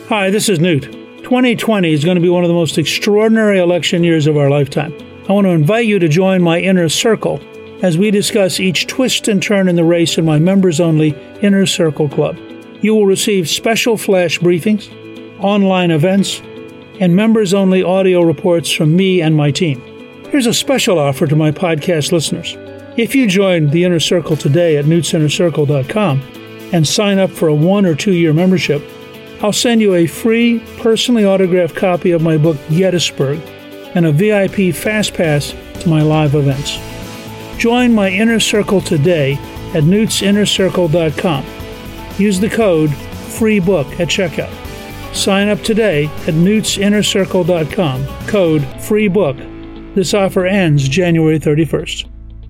Hi, this is Newt. 2020 is going to be one of the most extraordinary election years of our lifetime. I want to invite you to join my Inner Circle as we discuss each twist and turn in the race in my members-only Inner Circle Club. You will receive special flash briefings, online events, and members-only audio reports from me and my team. Here's a special offer to my podcast listeners. If you join the Inner Circle today at newtsinnercircle.com and sign up for a 1 or 2 year membership, I'll send you a free, personally autographed copy of my book, Gettysburg, and a VIP Fast Pass to my live events. Join my Inner Circle today at newtsinnercircle.com. Use the code FREEBOOK at checkout. Sign up today at newtsinnercircle.com, code FREEBOOK. This offer ends January 31st.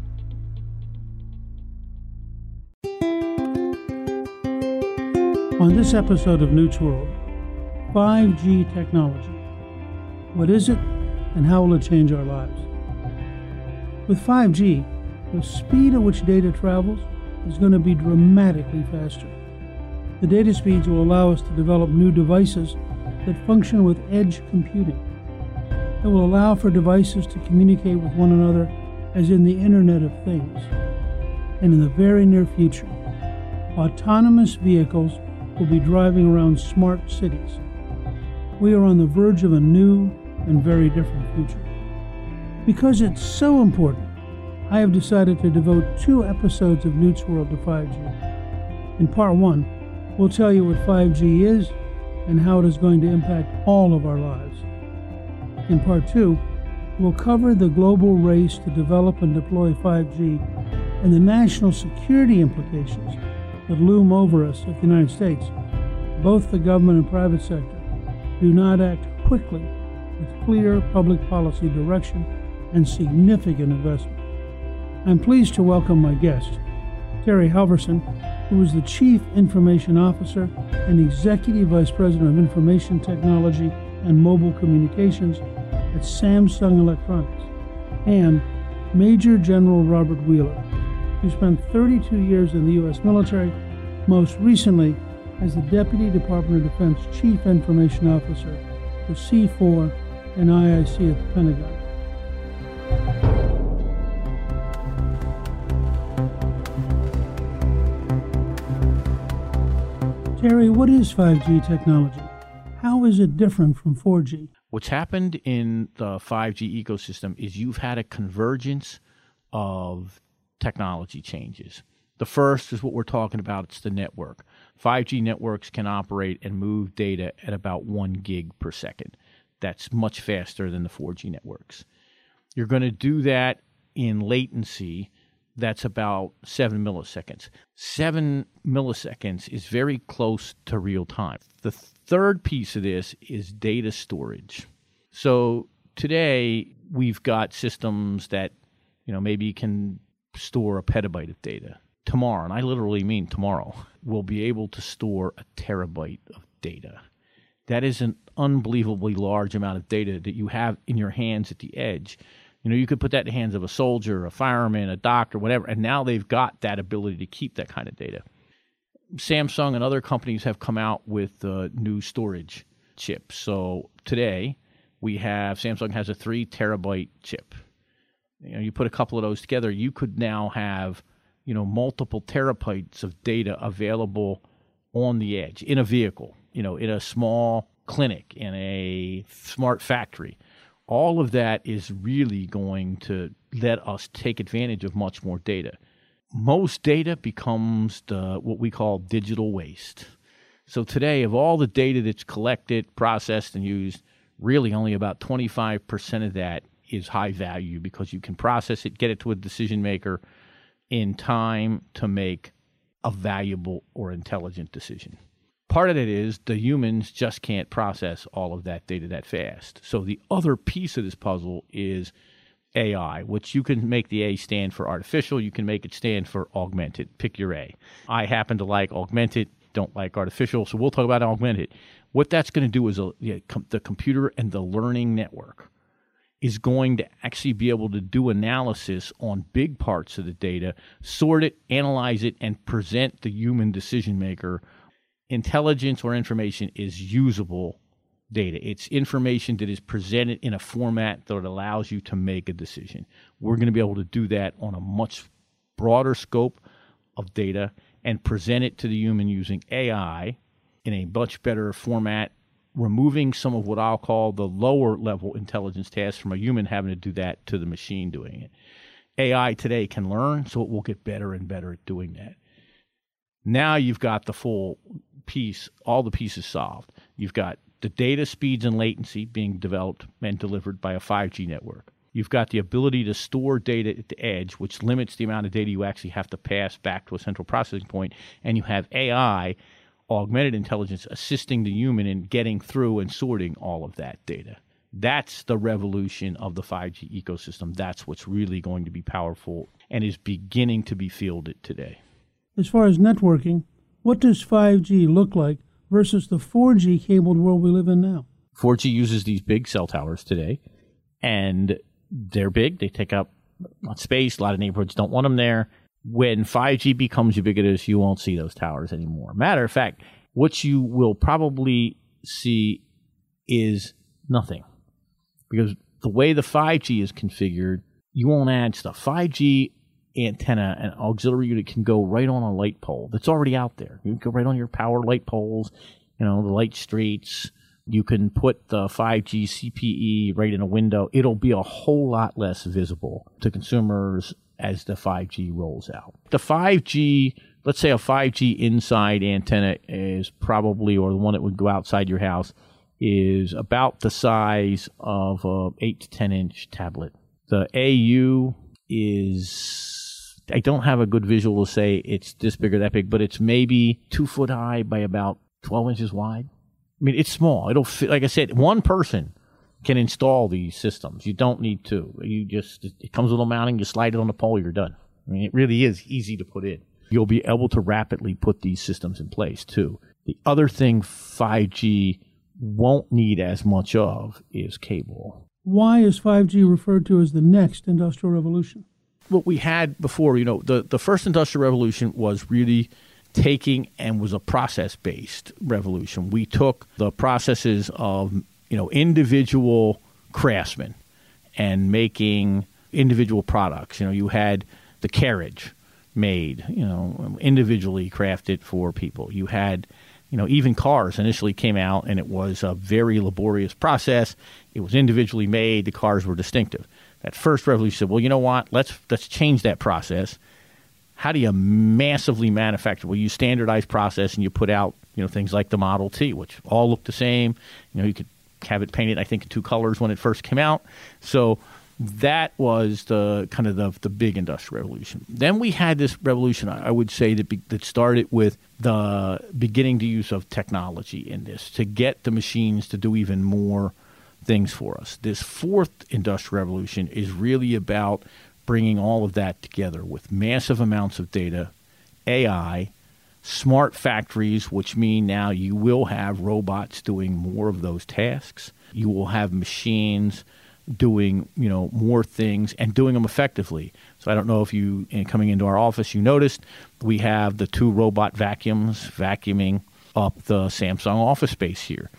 On this episode of Newt's World, 5G technology. What is it, and how will it change our lives? With 5G, the speed at which data travels is going to be dramatically faster. The data speeds will allow us to develop new devices that function with edge computing. It will allow for devices to communicate with one another as in the Internet of Things. And in the very near future, autonomous vehicles will be driving around smart cities. We are on the verge of a new and very different future. Because it's so important, I have decided to devote 2 episodes of Newt's World to 5G. In part 1, we'll tell you what 5G is and how it is going to impact all of our lives. In part 2, we'll cover the global race to develop and deploy 5G and the national security implications that loom over us if the United States, both the government and private sector, do not act quickly with clear public policy direction and significant investment. I'm pleased to welcome my guest, Terry Halverson, who is the Chief Information Officer and Executive Vice President of Information Technology and Mobile Communications at Samsung Electronics, and Major General Robert Wheeler, who spent 32 years in the U.S. military, most recently as the Deputy Department of Defense Chief Information Officer for C4 and IIC at the Pentagon. Terry, what is 5G technology? How is it different from 4G? What's happened in the 5G ecosystem is you've had a convergence of technology changes. The first is what we're talking about. It's the network. 5G networks can operate and move data at about 1 gig per second. That's much faster than the 4G networks. You're going to do that in latency that's about 7 milliseconds. 7 milliseconds is very close to real time. The third piece of this is data storage. So today we've got systems that, maybe can store a petabyte of data. Tomorrow, and I literally mean tomorrow, we'll be able to store a terabyte of data. That is an unbelievably large amount of data that you have in your hands at the edge. You could put that in the hands of a soldier, a fireman, a doctor, whatever, and now they've got that ability to keep that kind of data. Samsung and other companies have come out with new storage chips. So today, Samsung has a 3 terabyte chip. You put a couple of those together, you could now have, multiple terabytes of data available on the edge in a vehicle, in a small clinic, in a smart factory. All of that is really going to let us take advantage of much more data. Most data becomes what we call digital waste. So today, of all the data that's collected, processed, and used, really only about 25% of that is high value because you can process it, get it to a decision maker in time to make a valuable or intelligent decision. Part of it is the humans just can't process all of that data that fast. So the other piece of this puzzle is AI, which you can make the A stand for artificial, you can make it stand for augmented. Pick your A. I happen to like augmented, don't like artificial, so we'll talk about augmented. What that's going to do is the computer and the learning network is going to actually be able to do analysis on big parts of the data, sort it, analyze it, and present the human decision maker intelligence or information is usable data. It's information that is presented in a format that allows you to make a decision. We're going to be able to do that on a much broader scope of data and present it to the human using AI in a much better format, removing some of what I'll call the lower level intelligence tasks from a human having to do that to the machine doing it. AI today can learn, so it will get better and better at doing that. Now you've got the full piece, all the pieces solved. You've got the data speeds and latency being developed and delivered by a 5G network. You've got the ability to store data at the edge, which limits the amount of data you actually have to pass back to a central processing point. And you have AI, augmented intelligence, assisting the human in getting through and sorting all of that data. That's the revolution of the 5G ecosystem. That's what's really going to be powerful and is beginning to be fielded today. As far as networking, what does 5G look like versus the 4G cabled world we live in now? 4G uses these big cell towers today, and they're big. They take up a lot of space. A lot of neighborhoods don't want them there. When 5G becomes ubiquitous, you won't see those towers anymore. Matter of fact, what you will probably see is nothing. Because the way the 5G is configured, you won't add stuff. 5G antenna and auxiliary unit can go right on a light pole that's already out there. You can go right on your power light poles, the light streets. You can put the 5G CPE right in a window. It'll be a whole lot less visible to consumers as the 5G rolls out. The 5G, let's say a 5G inside antenna is probably, or the one that would go outside your house, is about the size of a 8 to 10 inch tablet. The AU is, I don't have a good visual to say it's this big or that big, but it's maybe 2 foot high by about 12 inches wide. I mean, it's small. It'll fit, like I said, one person can install these systems. You don't need two. It comes with a mounting, you slide it on the pole, you're done. I mean, it really is easy to put in. You'll be able to rapidly put these systems in place too. The other thing 5G won't need as much of is cable. Why is 5G referred to as the next industrial revolution? What we had before, the first industrial revolution was really taking and was a process-based revolution. We took the processes of, individual craftsmen and making individual products. You had the carriage made, individually crafted for people. You had even cars initially came out, and it was a very laborious process. It was individually made. The cars were distinctive. That first revolution said, well, you know what? Let's change that process. How do you massively manufacture? Well, you standardize process, and you put out things like the Model T, which all look the same. You could have it painted, I think, in 2 colors when it first came out. So that was the kind of the big industrial revolution. Then we had this revolution, I would say, that started with the beginning to use of technology in this to get the machines to do even more things for us. This fourth industrial revolution is really about bringing all of that together with massive amounts of data, AI, smart factories, which mean now you will have robots doing more of those tasks. You will have machines doing, more things and doing them effectively. So I don't know if you, coming into our office, you noticed we have the 2 robot vacuums vacuuming up the Samsung office space here.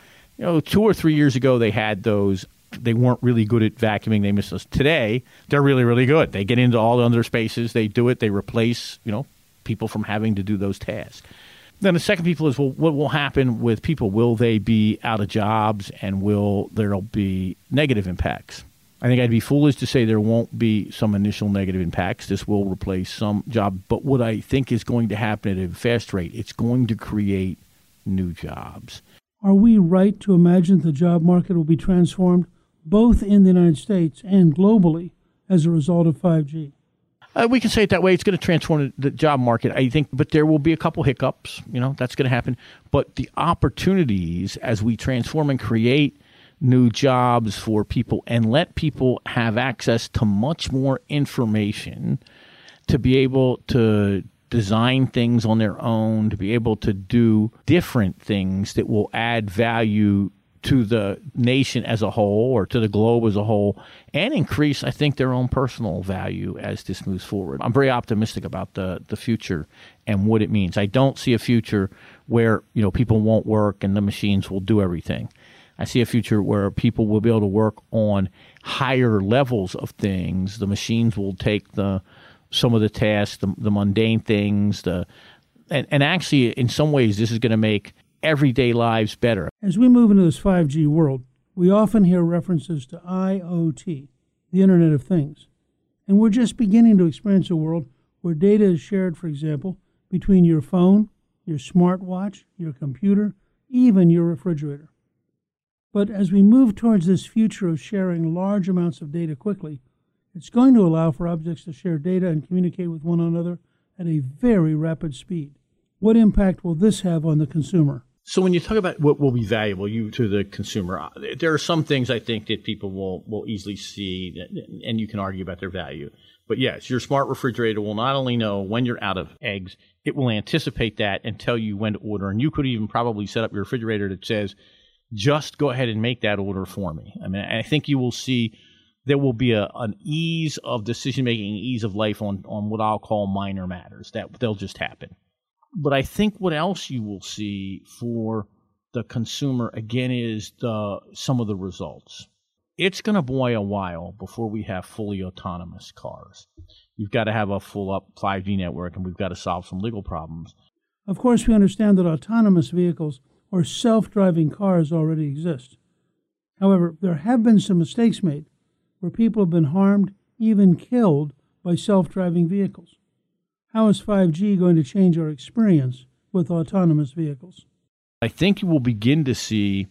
2 or 3 years ago, they had those. They weren't really good at vacuuming. They missed us. Today, they're really, really good. They get into all the other spaces. They do it. They replace, people from having to do those tasks. Then the second people is, well, what will happen with people? Will they be out of jobs, and there'll be negative impacts? I think I'd be foolish to say there won't be some initial negative impacts. This will replace some job. But what I think is going to happen at a fast rate, it's going to create new jobs. Are we right to imagine the job market will be transformed both in the United States and globally as a result of 5G? We can say it that way. It's going to transform the job market, I think, but there will be a couple hiccups. That's going to happen. But the opportunities as we transform and create new jobs for people and let people have access to much more information to be able to design things on their own, to be able to do different things that will add value to the nation as a whole or to the globe as a whole, and increase, I think, their own personal value as this moves forward. I'm very optimistic about the future and what it means. I don't see a future where, people won't work and the machines will do everything. I see a future where people will be able to work on higher levels of things. The machines will take some of the tasks, the mundane things, and actually, in some ways, this is going to make everyday lives better. As we move into this 5G world, we often hear references to IoT, the Internet of Things. And we're just beginning to experience a world where data is shared, for example, between your phone, your smartwatch, your computer, even your refrigerator. But as we move towards this future of sharing large amounts of data quickly, it's going to allow for objects to share data and communicate with one another at a very rapid speed. What impact will this have on the consumer? So when you talk about what will be valuable to the consumer, there are some things I think that people will easily see, and you can argue about their value. But yes, your smart refrigerator will not only know when you're out of eggs, it will anticipate that and tell you when to order. And you could even probably set up your refrigerator that says, just go ahead and make that order for me. I mean, I think you will see there will be an ease of decision-making, ease of life on what I'll call minor matters, that they'll just happen. But I think what else you will see for the consumer, again, is some of the results. It's going to be a while before we have fully autonomous cars. You've got to have a full-up 5G network, and we've got to solve some legal problems. Of course, we understand that autonomous vehicles or self-driving cars already exist. However, there have been some mistakes made where people have been harmed, even killed, by self-driving vehicles. How is 5G going to change our experience with autonomous vehicles? I think you will begin to see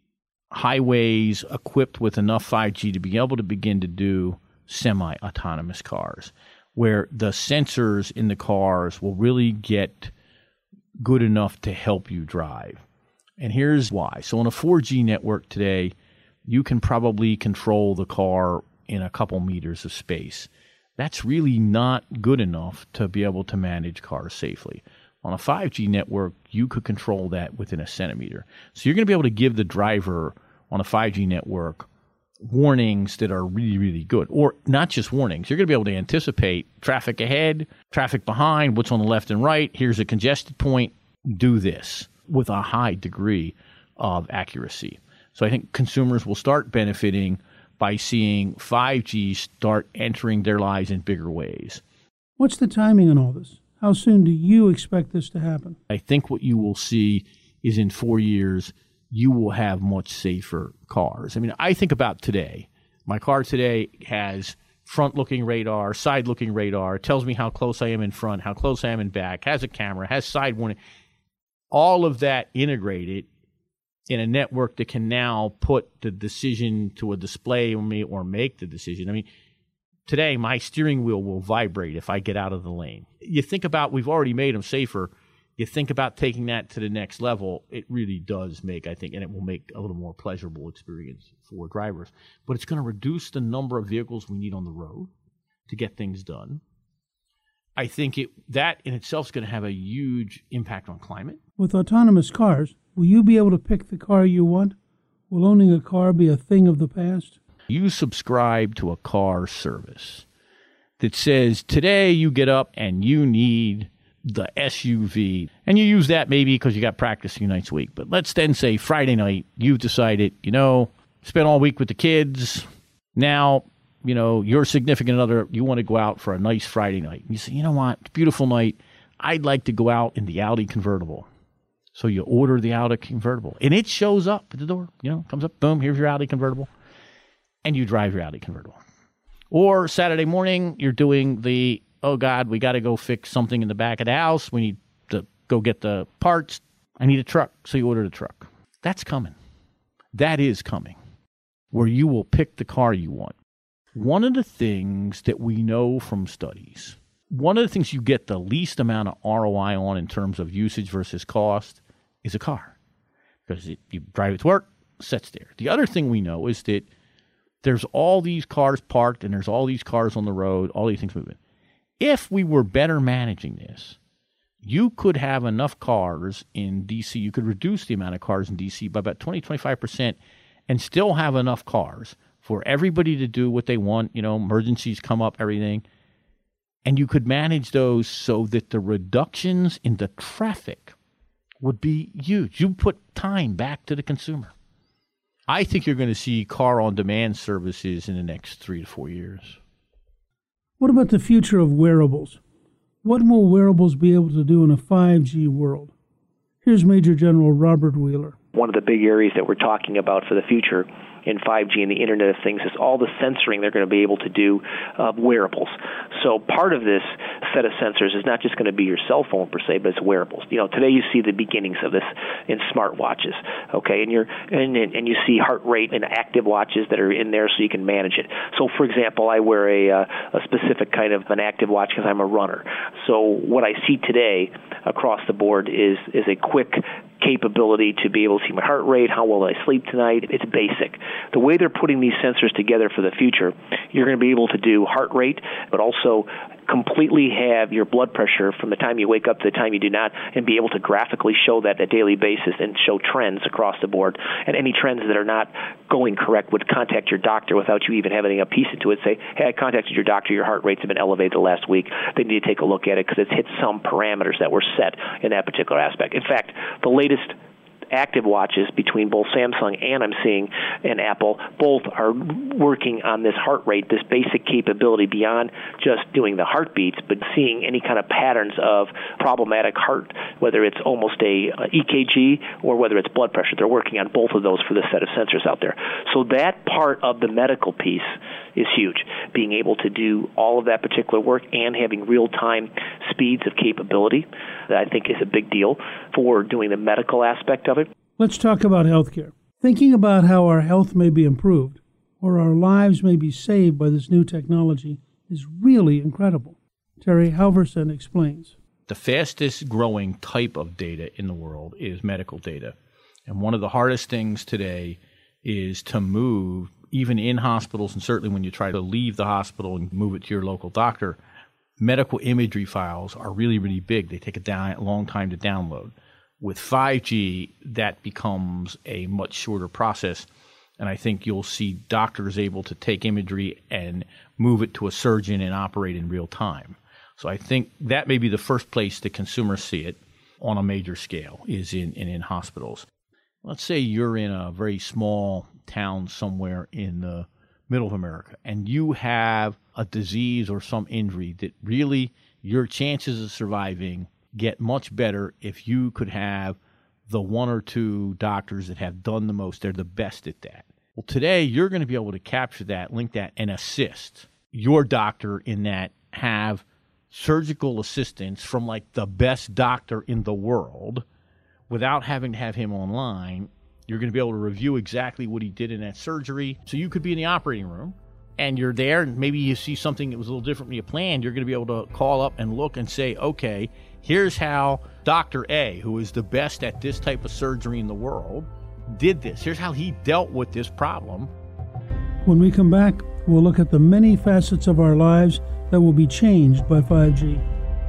highways equipped with enough 5G to be able to begin to do semi-autonomous cars, where the sensors in the cars will really get good enough to help you drive. And here's why. So on a 4G network today, you can probably control the car in a couple meters of space. That's really not good enough to be able to manage cars safely. On a 5G network, you could control that within a centimeter. So you're going to be able to give the driver on a 5G network warnings that are really, really good. Or not just warnings. You're going to be able to anticipate traffic ahead, traffic behind, what's on the left and right. Here's a congested point. Do this with a high degree of accuracy. So I think consumers will start benefiting by seeing 5G start entering their lives in bigger ways. What's the timing on all this? How soon do you expect this to happen? I think what you will see is in 4 years, you will have much safer cars. I mean, I think about today. My car today has front-looking radar, side-looking radar. It tells me how close I am in front, how close I am in back, has a camera, has side warning. All of that integrated in a network that can now put the decision to a display on me or make the decision. I mean, today my steering wheel will vibrate if I get out of the lane. You think about, we've already made them safer. You think about taking that to the next level, it really does make, I think, and it will make a little more pleasurable experience for drivers. But it's going to reduce the number of vehicles we need on the road to get things done. I think that in itself is going to have a huge impact on climate. With autonomous cars, will you be able to pick the car you want? Will owning a car be a thing of the past? You subscribe to a car service that says, today you get up and you need the SUV. And you use that maybe because you got practice a few nights a week. But let's then say Friday night, you've decided, spent all week with the kids. Now, your significant other, you want to go out for a nice Friday night. And you say, you know what, it's a beautiful night. I'd like to go out in the Audi convertible. So you order the Audi convertible. And it shows up at the door. Comes up, boom, here's your Audi convertible. And you drive your Audi convertible. Or Saturday morning, you're doing the, oh, God, we got to go fix something in the back of the house. We need to go get the parts. I need a truck. So you order the truck. That's coming. That is coming, where you will pick the car you want. One of the things that we know from studies, one of the things you get the least amount of ROI on in terms of usage versus cost is a car. Because you drive it to work, sits there. The other thing we know is that there's all these cars parked and there's all these cars on the road, all these things moving. If we were better managing this, you could have enough cars in DC, you could reduce the amount of cars in DC by about 20-25% and still have enough cars for everybody to do what they want, emergencies come up, everything. And you could manage those so that the reductions in the traffic would be huge. You put time back to the consumer. I think you're going to see car-on-demand services in the next 3 to 4 years. What about the future of wearables? What will wearables be able to do in a 5G world? Here's Major General Robert Wheeler. One of the big areas that we're talking about for the future in 5G and the Internet of Things is all the sensoring they're going to be able to do of wearables. So part of this set of sensors is not just going to be your cell phone per se, but it's wearables. Today you see the beginnings of this in smartwatches, okay, and you see heart rate and active watches that are in there so you can manage it. So for example, I wear a specific kind of an active watch because I'm a runner. So what I see today across the board is a quick capability to be able to see my heart rate, how well I sleep tonight. It's basic. The way they're putting these sensors together for the future, you're going to be able to do heart rate, but also completely have your blood pressure from the time you wake up to the time you do not, and be able to graphically show that on a daily basis and show trends across the board. And any trends that are not going correct would contact your doctor without you even having a piece into it. Say, hey, I contacted your doctor, your heart rates have been elevated the last week. They need to take a look at it because it's hit some parameters that were set in that particular aspect. In fact, the latest active watches between both Samsung and I'm seeing and Apple, both are working on this heart rate, this basic capability beyond just doing the heartbeats, but seeing any kind of patterns of problematic heart, whether it's almost a EKG or whether it's blood pressure. They're working on both of those for this set of sensors out there. So that part of the medical piece is huge. Being able to do all of that particular work and having real-time speeds of capability, that I think is a big deal for doing the medical aspect of it. Let's talk about healthcare. Thinking about how our health may be improved or our lives may be saved by this new technology is really incredible. Terry Halverson explains. The fastest growing type of data in the world is medical data. And one of the hardest things today is to move, even in hospitals, and certainly when you try to leave the hospital and move it to your local doctor, medical imagery files are really, really big. They take a long time to download. With 5G, that becomes a much shorter process, and I think you'll see doctors able to take imagery and move it to a surgeon and operate in real time. So I think that may be the first place the consumers see it on a major scale is in hospitals. Let's say you're in a very small town somewhere in the middle of America, and you have a disease or some injury that really your chances of surviving get much better if you could have the one or two doctors that have done the most. They're the best at that. Well, today you're going to be able to capture that, link that, and assist your doctor in that, have surgical assistance from like the best doctor in the world without having to have him online. You're going to be able to review exactly what he did in that surgery. So you could be in the operating room and you're there and maybe you see something that was a little different than you planned. You're going to be able to call up and look and say, okay, here's how Dr. A, who is the best at this type of surgery in the world, did this. Here's how he dealt with this problem. When we come back, we'll look at the many facets of our lives that will be changed by 5G.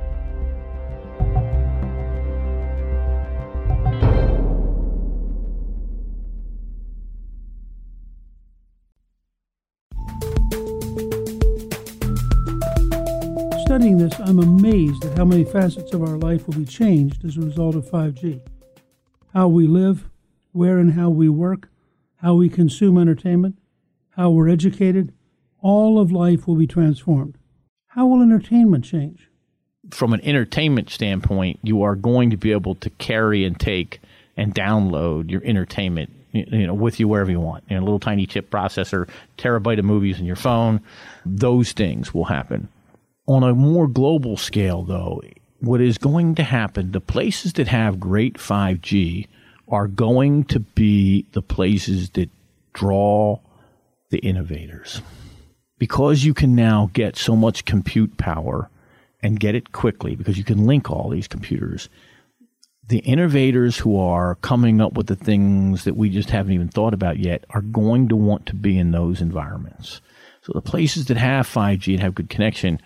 Studying this, I'm amazed at how many facets of our life will be changed as a result of 5G. How we live, where and how we work, how we consume entertainment, how we're educated, all of life will be transformed. How will entertainment change? From an entertainment standpoint, you are going to be able to carry and take and download your entertainment with you wherever you want. A little tiny chip processor, terabyte of movies in your phone, those things will happen. On a more global scale, though, what is going to happen, the places that have great 5G are going to be the places that draw the innovators. Because you can now get so much compute power and get it quickly, because you can link all these computers, the innovators who are coming up with the things that we just haven't even thought about yet are going to want to be in those environments. So the places that have 5G and have good connection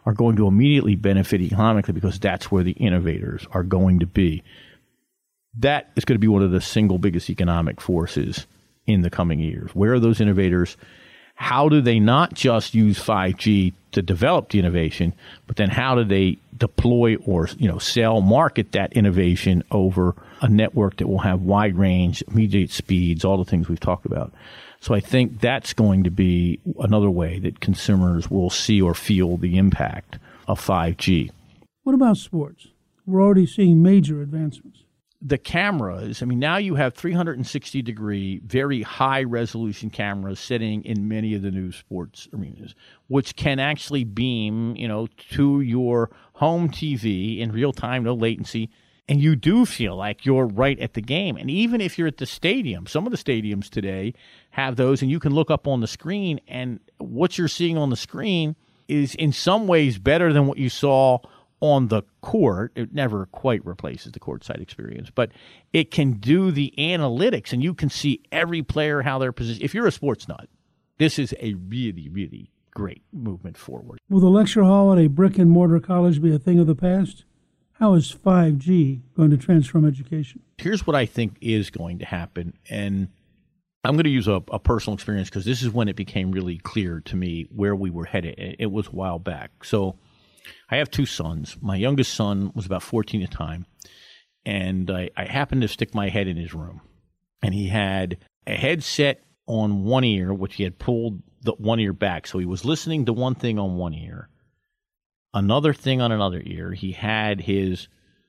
are going to immediately benefit economically because that's where the innovators are going to be. That is going to be one of the single biggest economic forces in the coming years. Where are those innovators? How do they not just use 5G to develop the innovation, but then how do they deploy or sell, market that innovation over a network that will have wide range, immediate speeds, all the things we've talked about? So I think that's going to be another way that consumers will see or feel the impact of 5G. What about sports? We're already seeing major advancements. The cameras, now you have 360-degree, very high-resolution cameras sitting in many of the new sports arenas, which can actually beam, to your home TV in real time, no latency, and you do feel like you're right at the game. And even if you're at the stadium, some of the stadiums today have those, and you can look up on the screen, and what you're seeing on the screen is in some ways better than what you saw on the court. It never quite replaces the courtside experience, but it can do the analytics, and you can see every player, how they're positioned. If you're a sports nut, this is a really, really great movement forward. Will the lecture hall at a brick-and-mortar college be a thing of the past? How is 5G going to transform education? Here's what I think is going to happen, and I'm going to use a personal experience because this is when it became really clear to me where we were headed. It was a while back. So I have two sons. My youngest son was about 14 at the time, and I happened to stick my head in his room. And he had a headset on one ear, which he had pulled the one ear back. So he was listening to one thing on one ear, another thing on another ear. He had his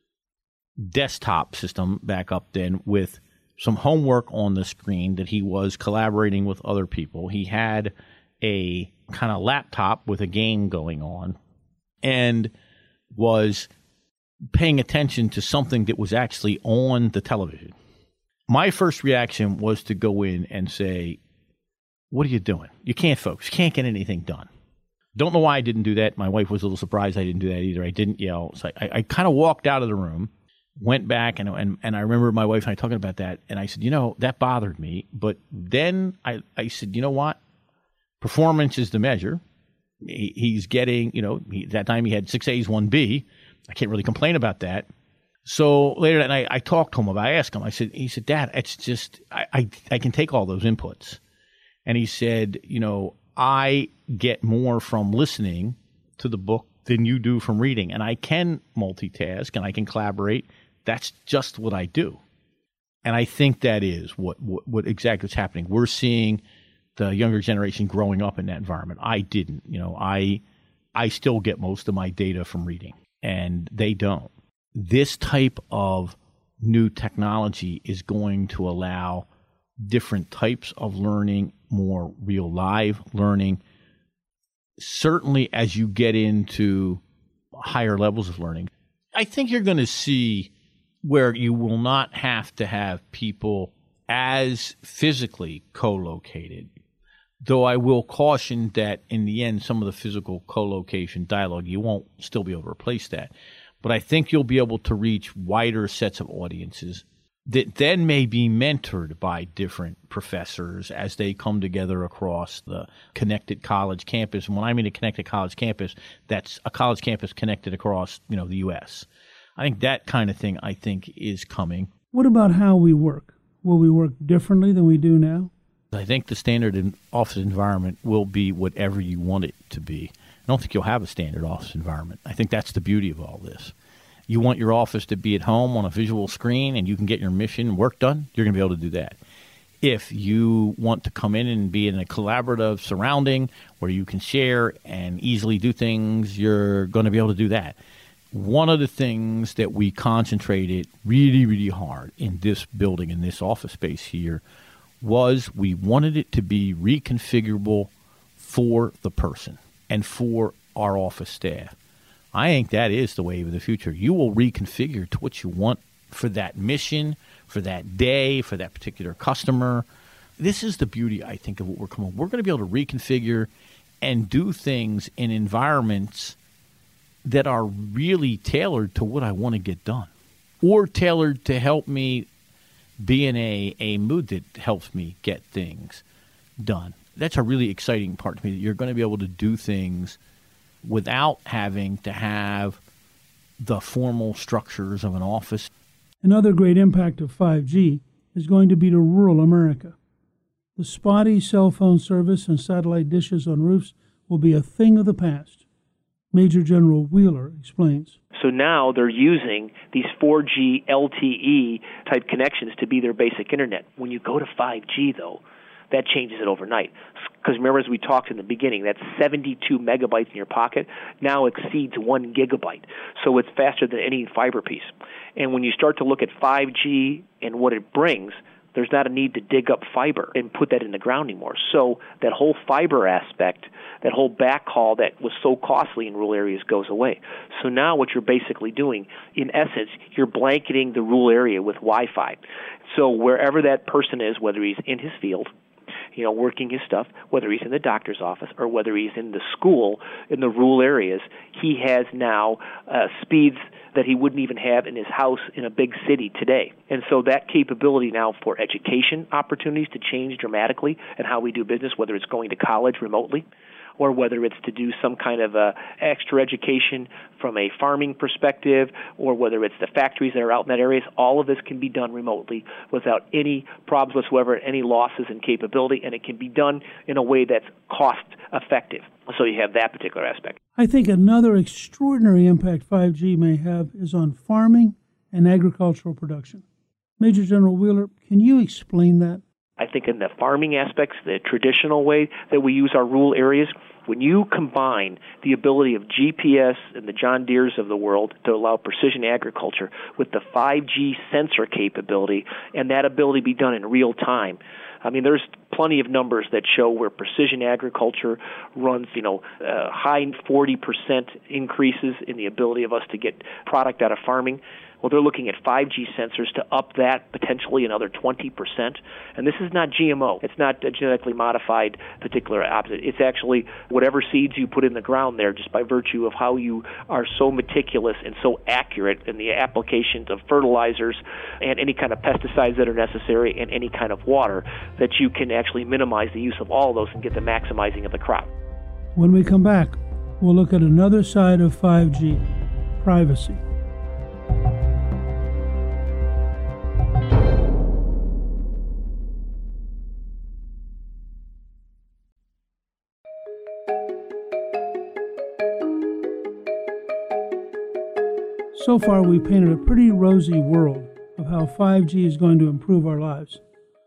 desktop system back up then with some homework on the screen that he was collaborating with other people. He had a kind of laptop with a game going on and was paying attention to something that was actually on the television. My first reaction was to go in and say, what are you doing? You can't focus. You can't get anything done. Don't know why I didn't do that. My wife was a little surprised I didn't do that either. I didn't yell. So I kind of walked out of the room, went back, and I remember my wife and I talking about that, and I said, that bothered me. But then I said, you know what? Performance is the measure. He's getting, that time he had 6 A's, 1 B. I can't really complain about that. So later that night, I talked to him I asked him, he said, Dad, it's just, I can take all those inputs. And he said, I get more from listening to the book than you do from reading. And I can multitask and I can collaborate. That's just what I do. And I think that is what exactly is happening. We're seeing the younger generation growing up in that environment. I didn't. I still get most of my data from reading, and they don't. This type of new technology is going to allow different types of learning, more real live learning. Certainly as you get into higher levels of learning, I think you're going to see where you will not have to have people as physically co-located. Though I will caution that in the end, some of the physical co-location dialogue, you won't still be able to replace that. But I think you'll be able to reach wider sets of audiences that then may be mentored by different professors as they come together across the connected college campus. And when I mean a connected college campus, that's a college campus connected across, the U.S. I think that kind of thing, is coming. What about how we work? Will we work differently than we do now? I think the standard office environment will be whatever you want it to be. I don't think you'll have a standard office environment. I think that's the beauty of all this. You want your office to be at home on a visual screen and you can get your mission work done, you're going to be able to do that. If you want to come in and be in a collaborative surrounding where you can share and easily do things, you're going to be able to do that. One of the things that we concentrated really, really hard in this building, in this office space here, was we wanted it to be reconfigurable for the person and for our office staff. I think that is the wave of the future. You will reconfigure to what you want for that mission, for that day, for that particular customer. This is the beauty, I think, of what we're coming. We're going to be able to reconfigure and do things in environments that are really tailored to what I want to get done, or tailored to help me be in a mood that helps me get things done. That's a really exciting part to me, that you're going to be able to do things without having to have the formal structures of an office. Another great impact of 5G is going to be to rural America. The spotty cell phone service and satellite dishes on roofs will be a thing of the past. Major General Wheeler explains. So now they're using these 4G LTE type connections to be their basic internet. When you go to 5G, though, that changes it overnight. Because remember, as we talked in the beginning, that 72 megabytes in your pocket now exceeds 1 gigabyte. So it's faster than any fiber piece. And when you start to look at 5G and what it brings, there's not a need to dig up fiber and put that in the ground anymore. So that whole fiber aspect, that whole backhaul that was so costly in rural areas goes away. So now what you're basically doing, in essence, you're blanketing the rural area with Wi-Fi. So wherever that person is, whether he's in his field, working his stuff, whether he's in the doctor's office or whether he's in the school in the rural areas, he has now speeds that he wouldn't even have in his house in a big city today. And so that capability now for education opportunities to change dramatically and how we do business, whether it's going to college remotely or whether it's to do some kind of extra education from a farming perspective, or whether it's the factories that are out in that area, all of this can be done remotely without any problems whatsoever, any losses in capability, and it can be done in a way that's cost-effective. So you have that particular aspect. I think another extraordinary impact 5G may have is on farming and agricultural production. Major General Wheeler, can you explain that? I think in the farming aspects, the traditional way that we use our rural areas, when you combine the ability of GPS and the John Deeres of the world to allow precision agriculture with the 5G sensor capability and that ability to be done in real time, I mean, there's plenty of numbers that show where precision agriculture runs, high 40% increases in the ability of us to get product out of farming. Well, they're looking at 5G sensors to up that potentially another 20%. And this is not GMO. It's not a genetically modified particular opposite. It's actually whatever seeds you put in the ground there, just by virtue of how you are so meticulous and so accurate in the applications of fertilizers and any kind of pesticides that are necessary and any kind of water, that you can actually minimize the use of all of those and get the maximizing of the crop. When we come back, we'll look at another side of 5G, privacy. So far, we've painted a pretty rosy world of how 5G is going to improve our lives.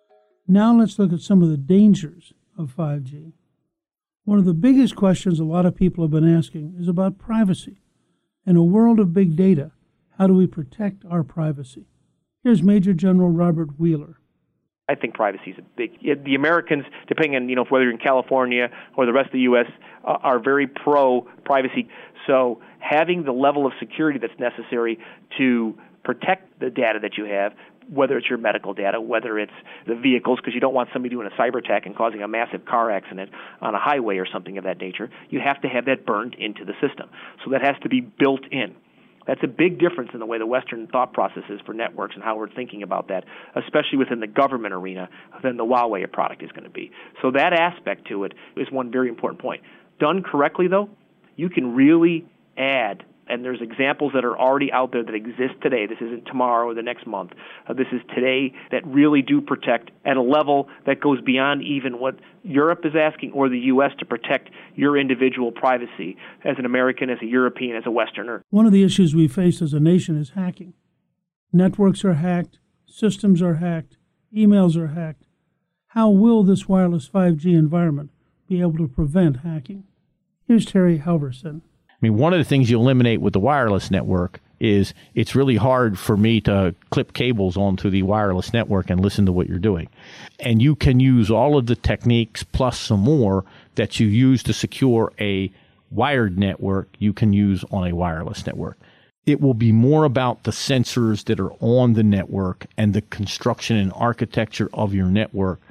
Now let's look at some of the dangers of 5G. One of the biggest questions a lot of people have been asking is about privacy. In a world of big data, how do we protect our privacy? Here's Major General Robert Wheeler. I think privacy is a big. The Americans, depending on whether you're in California or the rest of the U.S., are very pro privacy. So having the level of security that's necessary to protect the data that you have, whether it's your medical data, whether it's the vehicles, because you don't want somebody doing a cyber attack and causing a massive car accident on a highway or something of that nature, you have to have that burned into the system. So that has to be built in. That's a big difference in the way the Western thought process is for networks and how we're thinking about that, especially within the government arena, than the Huawei product is going to be. So that aspect to it is one very important point. Done correctly, though, you can really add, and there's examples that are already out there that exist today. This isn't tomorrow or the next month. This is today, that really do protect at a level that goes beyond even what Europe is asking or the U.S. to protect your individual privacy as an American, as a European, as a Westerner. One of the issues we face as a nation is hacking. Networks are hacked, systems are hacked, emails are hacked. How will this wireless 5G environment be able to prevent hacking? Here's Terry Halverson. I mean, one of the things you eliminate with the wireless network is it's really hard for me to clip cables onto the wireless network and listen to what you're doing. And you can use all of the techniques plus some more that you use to secure a wired network you can use on a wireless network. It will be more about the sensors that are on the network and the construction and architecture of your network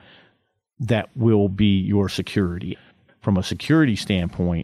that will be your security. From a security standpoint,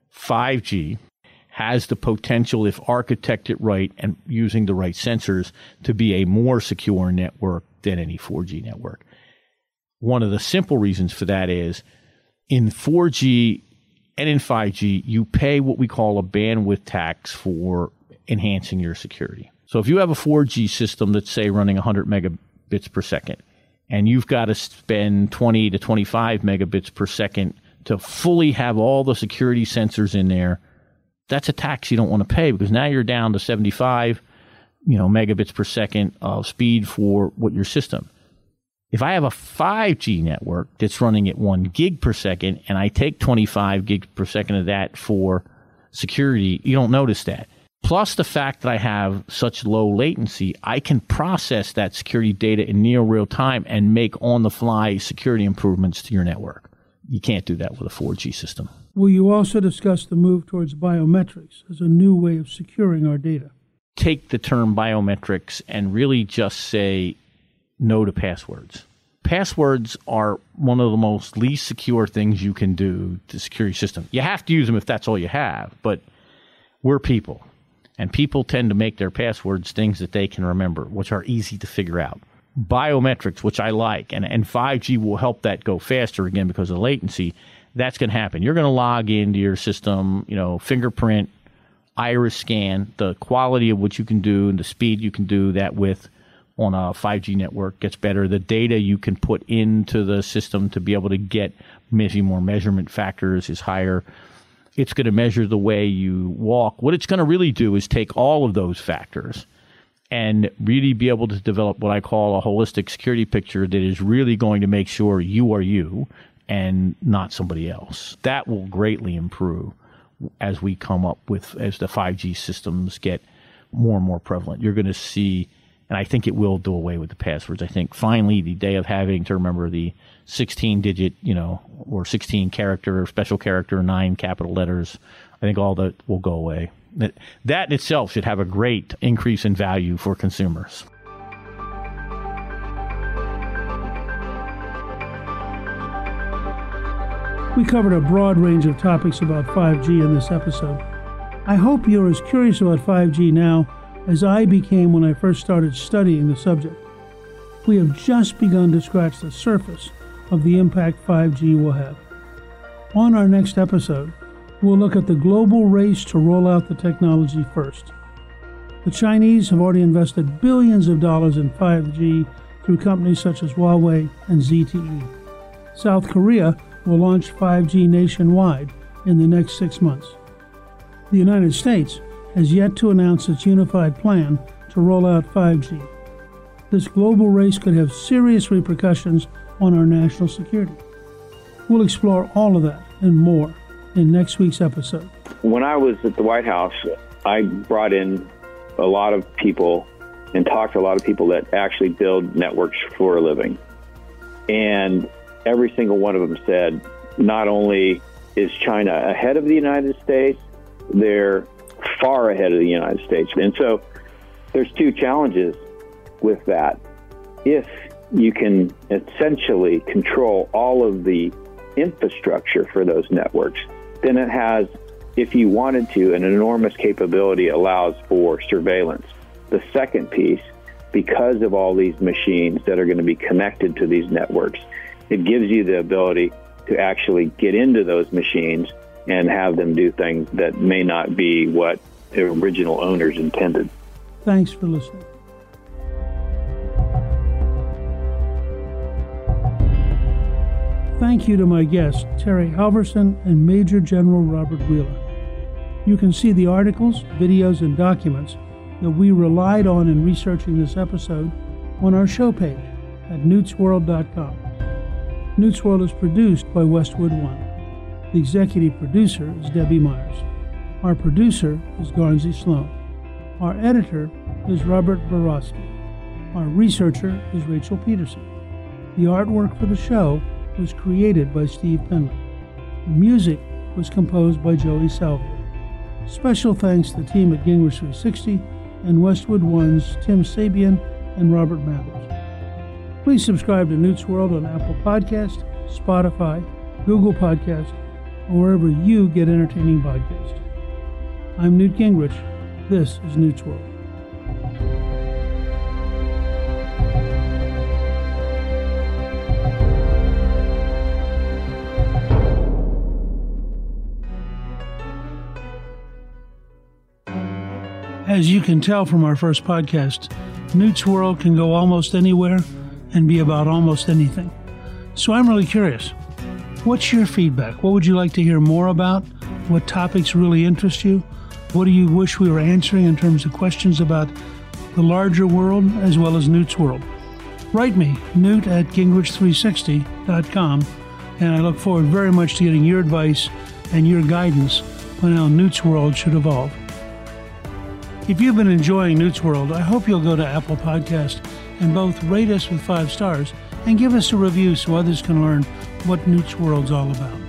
5G has the potential, if architected right and using the right sensors, to be a more secure network than any 4G network. One of the simple reasons for that is in 4G and in 5G, you pay what we call a bandwidth tax for enhancing your security. So if you have a 4G system that's, say, running 100 megabits per second, and you've got to spend 20 to 25 megabits per second to fully have all the security sensors in there, that's a tax you don't want to pay, because now you're down to 75 megabits per second of speed for what your system. If I have a 5G network that's running at 1 gig per second and I take 25 gigs per second of that for security, you don't notice that. Plus the fact that I have such low latency, I can process that security data in near real time and make on-the-fly security improvements to your network. You can't do that with a 4G system. Will you also discuss the move towards biometrics as a new way of securing our data? Take the term biometrics and really just say no to passwords. Passwords are one of the most least secure things you can do to secure your system. You have to use them if that's all you have, but we're people. And people tend to make their passwords things that they can remember, which are easy to figure out. Biometrics, which I like, and 5G will help that go faster again because of latency. That's going to happen. You're going to log into your system, fingerprint, iris scan, the quality of what you can do and the speed you can do that with on a 5G network gets better. The data you can put into the system to be able to get maybe more measurement factors is higher. It's going to measure the way you walk. What it's going to really do is take all of those factors and really be able to develop what I call a holistic security picture that is really going to make sure you are you and not somebody else. That will greatly improve as we come up with, as the 5G systems get more and more prevalent. You're going to see, and I think it will do away with the passwords. I think finally the day of having to remember the 16-digit, or 16-character, special character, 9 capital letters, I think all that will go away. That in itself should have a great increase in value for consumers. We covered a broad range of topics about 5G in this episode. I hope you're as curious about 5G now as I became when I first started studying the subject. We have just begun to scratch the surface of the impact 5G will have. On our next episode, we'll look at the global race to roll out the technology first. The Chinese have already invested billions of dollars in 5G through companies such as Huawei and ZTE. South Korea will launch 5G nationwide in the next 6 months. The United States has yet to announce its unified plan to roll out 5G. This global race could have serious repercussions on our national security. We'll explore all of that and more in next week's episode. When I was at the White House, I brought in a lot of people and talked to a lot of people that actually build networks for a living. And every single one of them said, not only is China ahead of the United States, they're far ahead of the United States. And so there's two challenges with that. If you can essentially control all of the infrastructure for those networks, then it has, if you wanted to, an enormous capability, allows for surveillance. The second piece, because of all these machines that are going to be connected to these networks, it gives you the ability to actually get into those machines and have them do things that may not be what the original owners intended. Thanks for listening. Thank you to my guests, Terry Halverson and Major General Robert Wheeler. You can see the articles, videos, and documents that we relied on in researching this episode on our show page at newtsworld.com. Newt's World is produced by Westwood One. The executive producer is Debbie Myers. Our producer is Garnsey Sloan. Our editor is Robert Borowski. Our researcher is Rachel Peterson. The artwork for the show was created by Steve Penley. The music was composed by Joey Salvia. Special thanks to the team at Gingrich 360 and Westwood One's Tim Sabian and Robert Mathers. Please subscribe to Newt's World on Apple Podcast, Spotify, Google Podcast, or wherever you get entertaining podcasts. I'm Newt Gingrich. This is Newt's World. As you can tell from our first podcast, Newt's World can go almost anywhere and be about almost anything. So I'm really curious. What's your feedback? What would you like to hear more about? What topics really interest you? What do you wish we were answering in terms of questions about the larger world as well as Newt's World? Write me, newt@gingrich360.com, and I look forward very much to getting your advice and your guidance on how Newt's World should evolve. If you've been enjoying Newt's World, I hope you'll go to Apple Podcast and both rate us with 5 stars and give us a review so others can learn what Newt's World's all about.